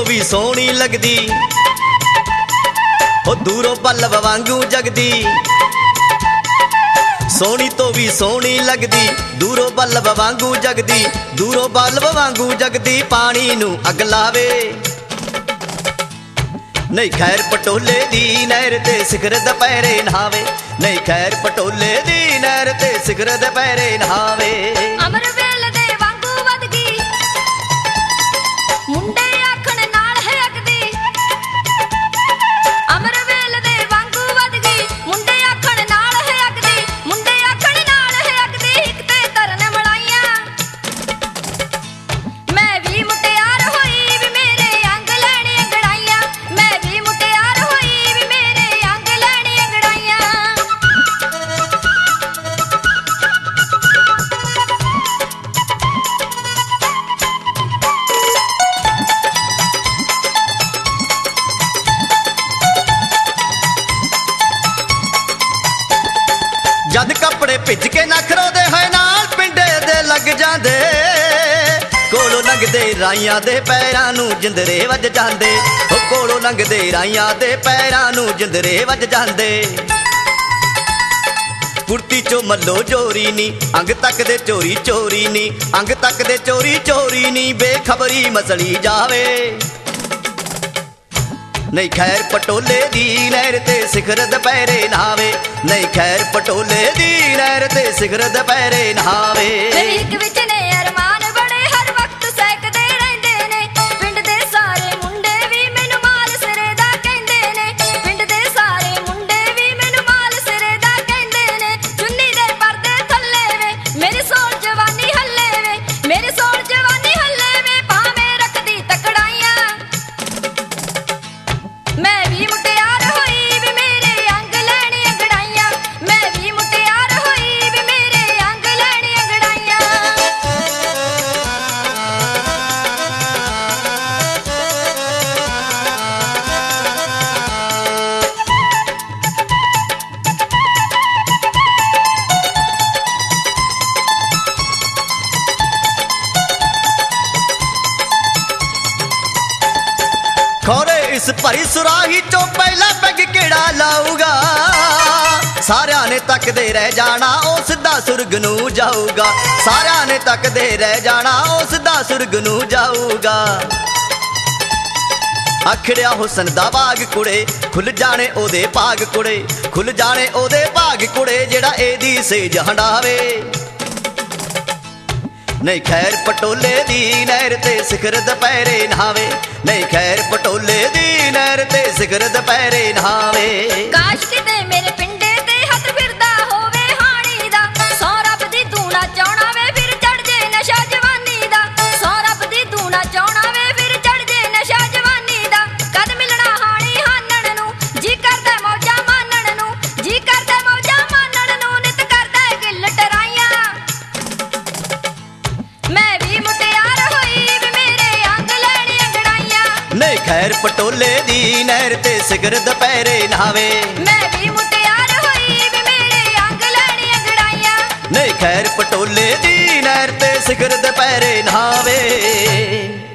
भी सोहनी लगदी, ओ दूरों बल्लभ वांगू जगदी। सोहनी तो भी सोहनी लगदी, दूरों बल्लभ वांगू जगदी, दूरों बल्लभ वांगू जगदी। पानी नू अग लावे नहीं खैर पटोले दी नहर ते सिखर दुपहरे नहावे, नहीं खैर पटोले दी नहर ते सिखर दुपहरे नहावे। अमर वेल दे वांगू वदगी, मुंडे आखण नाल है अगदी। अमर वेल दे वांगू वदगी, मुंडे आखण नाल है अगदी, मुंडे आखण नाल है अगदी। इक ते तरन मलाइयां मैं भी मुटियार होई वी मेरे अंग लैणे अंगड़ाइयां, मैं भी मुटियार होई वी मेरे अंग लैणे अंगड़ाइयां। जद कपड़े भिज के नखरों दे है नाल पिंडे दे लग जांदे, कोलों लंघदे राइयां दे पैरां नू जिंदरे वज जांदे, ओ कोलों लंघदे राइयां दे पैरां नू जिंदरे वज जांदे। कुर्ती चो मल्लो चोरी नी, अंग तक दे चोरी चोरी नी, अंग तक दे चोरी चोरी नी। बेखबरी मसली जावे नहीं खैर पटोले दी नहर ते सिखर दुपहरे नहावे, नहीं खैर पटोले दी नहर ते सिखर दुपहरे नहावे। एक विच ने अरमान बड़े हर वक्त सैकदे रहिंदे ने, पिंड दे सारे मुंडे भी मैनू माल सिरे दा कहंदे ने, पिंड दे सारे मुंडे भी मैनू माल सिरे दा कहंदे ने। चुन्नी दे पर्दे थल्ले वे मेरी सोल जवानी हल्ले वे, मेरी सोल जवानी हल्ले वे। भावें रखदी तकड़ाइयां मैं भी मुटियार होई वी मेरे अंग लैणे अंगड़ाइयां, मैं भी मुटियार होई वी मेरे अंग लैणे अंगड़ाइयां। खोरे इस भरी सुराही चो पहला पैग केड़ा लाऊगा, सारियां ने तकदे रह जाना ओ सिद्धा सुरग नू जाऊगा, सारियां ने तकदे रह जाना ओ सिद्धा सुरग नू जाऊगा। अखड़िया हुसन दा बाग कुड़े खुल जाने ओदे भाग कुड़े, खुल जाने ओदे भाग कुड़े जेड़ा एदी सेज हंडावे। नहीं खैर पटोले दी नहर ते सिखर दुपहरे नहावे, नहीं खैर पटोले दी नहर ते सिखर दुपहरे नहावे। काश किते मेरे पिंडे ते हथ फिरदा होवे हाणी दा, सौ रब दी दूना चाहना वे फिर चढ़ जे नशा जवानी दा, सौ रब दी दूना चाहना वे फिर चढ़ जे नशा जवानी दा। कद मिलना हाणी हानण नू जी करदा मौजा मानण नू, जी करदा मौजा मानण नू। नित करदा गिल टराइयां मैं भी मुटियार होई वी मेरे अंग लैणे अंगड़ाइयां, नहीं खैर पटोले दी नहर ते सिखर दुपहरे नहावे, मैं भी मुटियार होई वी मेरे अंग लैणे अंगड़ाइयां। नहीं खैर पटोले दी नहर ते सिखर दुपहरे नहावे।